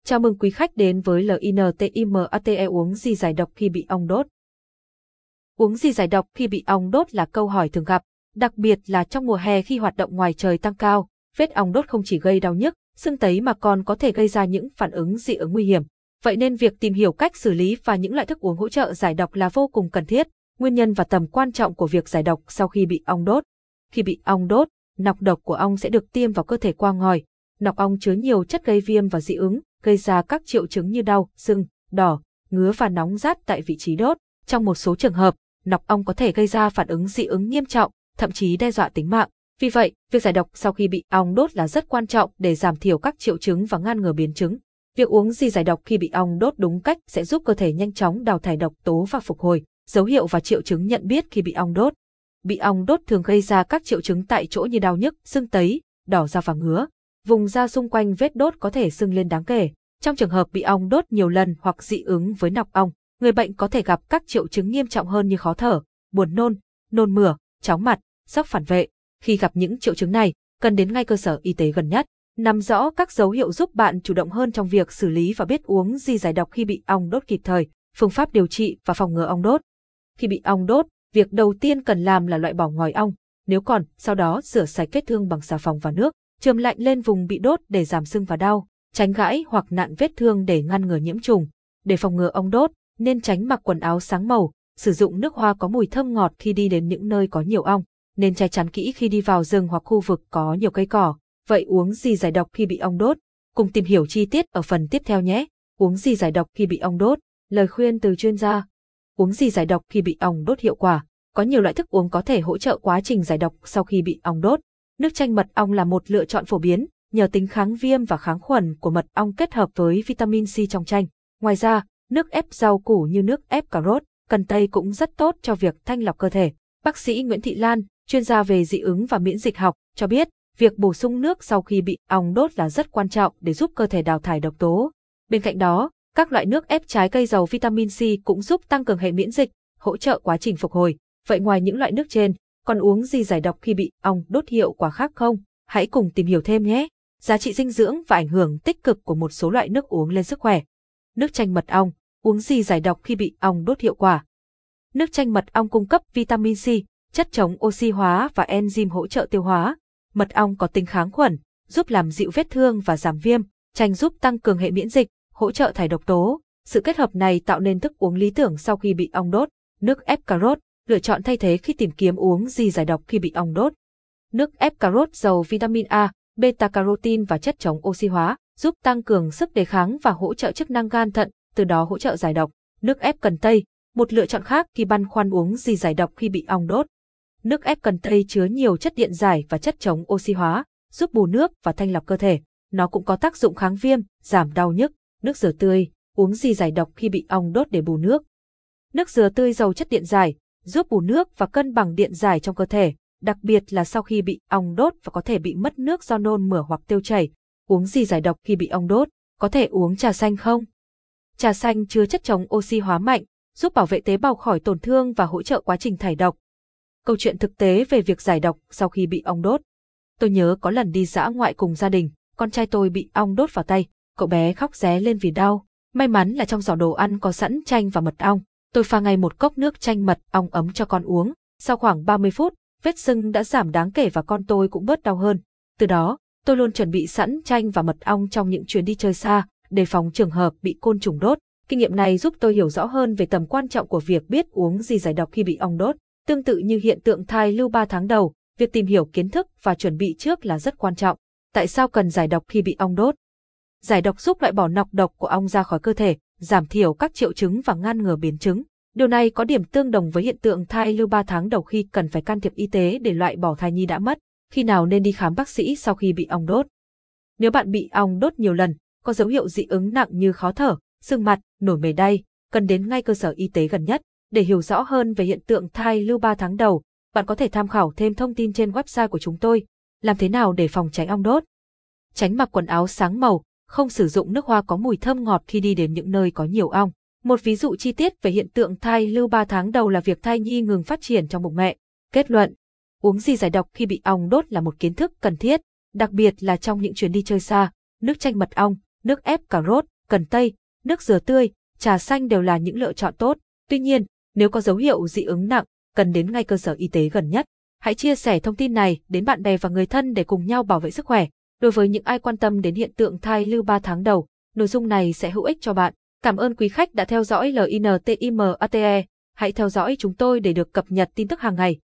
Chào mừng quý khách đến với LINTIMATE. Uống gì giải độc khi bị ong đốt? Uống gì giải độc khi bị ong đốt là câu hỏi thường gặp, đặc biệt là trong mùa hè khi hoạt động ngoài trời tăng cao. Vết ong đốt không chỉ gây đau nhức, sưng tấy mà còn có thể gây ra những phản ứng dị ứng nguy hiểm. Vậy nên việc tìm hiểu cách xử lý và những loại thức uống hỗ trợ giải độc là vô cùng cần thiết. Nguyên nhân và tầm quan trọng của việc giải độc sau khi bị ong đốt. Khi bị ong đốt, nọc độc của ong sẽ được tiêm vào cơ thể qua ngòi. Nọc ong chứa nhiều chất gây viêm và dị ứng, gây ra các triệu chứng như đau, sưng, đỏ, ngứa và nóng rát tại vị trí đốt. Trong một số trường hợp, nọc ong có thể gây ra phản ứng dị ứng nghiêm trọng, thậm chí đe dọa tính mạng. Vì vậy, việc giải độc sau khi bị ong đốt là rất quan trọng để giảm thiểu các triệu chứng và ngăn ngừa biến chứng. Việc uống gì giải độc khi bị ong đốt đúng cách sẽ giúp cơ thể nhanh chóng đào thải độc tố và phục hồi. Dấu hiệu và triệu chứng nhận biết khi bị ong đốt. Bị ong đốt thường gây ra các triệu chứng tại chỗ như đau nhức, sưng tấy, đỏ da và ngứa. Vùng da xung quanh vết đốt có thể sưng lên đáng kể. Trong trường hợp bị ong đốt nhiều lần hoặc dị ứng với nọc ong, người bệnh có thể gặp các triệu chứng nghiêm trọng hơn như khó thở, buồn nôn, nôn mửa, chóng mặt, sốc phản vệ. Khi gặp những triệu chứng này, cần đến ngay cơ sở y tế gần nhất. Nắm rõ các dấu hiệu giúp bạn chủ động hơn trong việc xử lý và biết uống gì giải độc khi bị ong đốt kịp thời. Phương pháp điều trị và phòng ngừa ong đốt. Khi bị ong đốt, việc đầu tiên cần làm là loại bỏ ngòi ong, nếu còn, sau đó rửa sạch vết thương bằng xà phòng và nước, chườm lạnh lên vùng bị đốt để giảm sưng và đau, tránh gãi hoặc nặn vết thương để ngăn ngừa nhiễm trùng. Để phòng ngừa ong đốt, nên tránh mặc quần áo sáng màu, sử dụng nước hoa có mùi thơm ngọt khi đi đến những nơi có nhiều ong, nên che chắn kỹ khi đi vào rừng hoặc khu vực có nhiều cây cỏ. Vậy uống gì giải độc khi bị ong đốt? Cùng tìm hiểu chi tiết ở phần tiếp theo nhé. Uống gì giải độc khi bị ong đốt? Lời khuyên từ chuyên gia. Uống gì giải độc khi bị ong đốt hiệu quả. Có nhiều loại thức uống có thể hỗ trợ quá trình giải độc sau khi bị ong đốt. Nước chanh mật ong là một lựa chọn phổ biến, nhờ tính kháng viêm và kháng khuẩn của mật ong kết hợp với vitamin C trong chanh. Ngoài ra, nước ép rau củ như nước ép cà rốt, cần tây cũng rất tốt cho việc thanh lọc cơ thể. Bác sĩ Nguyễn Thị Lan, chuyên gia về dị ứng và miễn dịch học, cho biết, việc bổ sung nước sau khi bị ong đốt là rất quan trọng để giúp cơ thể đào thải độc tố. Bên cạnh đó, các loại nước ép trái cây giàu vitamin C cũng giúp tăng cường hệ miễn dịch, hỗ trợ quá trình phục hồi. Vậy ngoài những loại nước trên, còn uống gì giải độc khi bị ong đốt hiệu quả khác không? Hãy cùng tìm hiểu thêm nhé. Giá trị dinh dưỡng và ảnh hưởng tích cực của một số loại nước uống lên sức khỏe. Nước chanh mật ong, uống gì giải độc khi bị ong đốt hiệu quả? Nước chanh mật ong cung cấp vitamin C, chất chống oxy hóa và enzyme hỗ trợ tiêu hóa. Mật ong có tính kháng khuẩn, giúp làm dịu vết thương và giảm viêm. Chanh giúp tăng cường hệ miễn dịch, hỗ trợ thải độc tố. Sự kết hợp này tạo nên thức uống lý tưởng sau khi bị ong đốt. Nước ép cà rốt, lựa chọn thay thế khi tìm kiếm uống gì giải độc khi bị ong đốt. Nước ép cà rốt giàu vitamin A, beta-carotene và chất chống oxy hóa, giúp tăng cường sức đề kháng và hỗ trợ chức năng gan thận, từ đó hỗ trợ giải độc. Nước ép cần tây, một lựa chọn khác khi băn khoăn uống gì giải độc khi bị ong đốt. Nước ép cần tây chứa nhiều chất điện giải và chất chống oxy hóa, giúp bù nước và thanh lọc cơ thể. Nó cũng có tác dụng kháng viêm, giảm đau nhức. Nước dừa tươi, uống gì giải độc khi bị ong đốt để bù nước. Nước dừa tươi giàu chất điện giải, giúp bù nước và cân bằng điện giải trong cơ thể, đặc biệt là sau khi bị ong đốt và có thể bị mất nước do nôn mửa hoặc tiêu chảy. Uống gì giải độc khi bị ong đốt? Có thể uống trà xanh không? Trà xanh chứa chất chống oxy hóa mạnh, giúp bảo vệ tế bào khỏi tổn thương và hỗ trợ quá trình thải độc. Câu chuyện thực tế về việc giải độc sau khi bị ong đốt. Tôi nhớ có lần đi dã ngoại cùng gia đình, con trai tôi bị ong đốt vào tay, cậu bé khóc ré lên vì đau. May mắn là trong giỏ đồ ăn có sẵn chanh và mật ong. Tôi pha ngay một cốc nước chanh mật ong ấm cho con uống. Sau khoảng 30 phút, vết sưng đã giảm đáng kể và con tôi cũng bớt đau hơn. Từ đó, tôi luôn chuẩn bị sẵn chanh và mật ong trong những chuyến đi chơi xa, đề phòng trường hợp bị côn trùng đốt. Kinh nghiệm này giúp tôi hiểu rõ hơn về tầm quan trọng của việc biết uống gì giải độc khi bị ong đốt. Tương tự như hiện tượng thai lưu 3 tháng đầu, việc tìm hiểu kiến thức và chuẩn bị trước là rất quan trọng. Tại sao cần giải độc khi bị ong đốt? Giải độc giúp loại bỏ nọc độc của ong ra khỏi cơ thể, giảm thiểu các triệu chứng và ngăn ngừa biến chứng. Điều này có điểm tương đồng với hiện tượng thai lưu 3 tháng đầu khi cần phải can thiệp y tế để loại bỏ thai nhi đã mất. Khi nào nên đi khám bác sĩ sau khi bị ong đốt? Nếu bạn bị ong đốt nhiều lần, có dấu hiệu dị ứng nặng như khó thở, sưng mặt, nổi mề đay, cần đến ngay cơ sở y tế gần nhất. Để hiểu rõ hơn về hiện tượng thai lưu 3 tháng đầu, bạn có thể tham khảo thêm thông tin trên website của chúng tôi. Làm thế nào để phòng tránh ong đốt? Tránh mặc quần áo sáng màu, không sử dụng nước hoa có mùi thơm ngọt khi đi đến những nơi có nhiều ong. Một ví dụ chi tiết về hiện tượng thai lưu 3 tháng đầu là việc thai nhi ngừng phát triển trong bụng mẹ. Kết luận, uống gì giải độc khi bị ong đốt là một kiến thức cần thiết, đặc biệt là trong những chuyến đi chơi xa. Nước chanh mật ong, nước ép cà rốt, cần tây, nước dừa tươi, trà xanh đều là những lựa chọn tốt. Tuy nhiên, nếu có dấu hiệu dị ứng nặng, cần đến ngay cơ sở y tế gần nhất. Hãy chia sẻ thông tin này đến bạn bè và người thân để cùng nhau bảo vệ sức khỏe. Đối với những ai quan tâm đến hiện tượng thai lưu 3 tháng đầu, nội dung này sẽ hữu ích cho bạn. Cảm ơn quý khách đã theo dõi LINTIMATE. Hãy theo dõi chúng tôi để được cập nhật tin tức hàng ngày.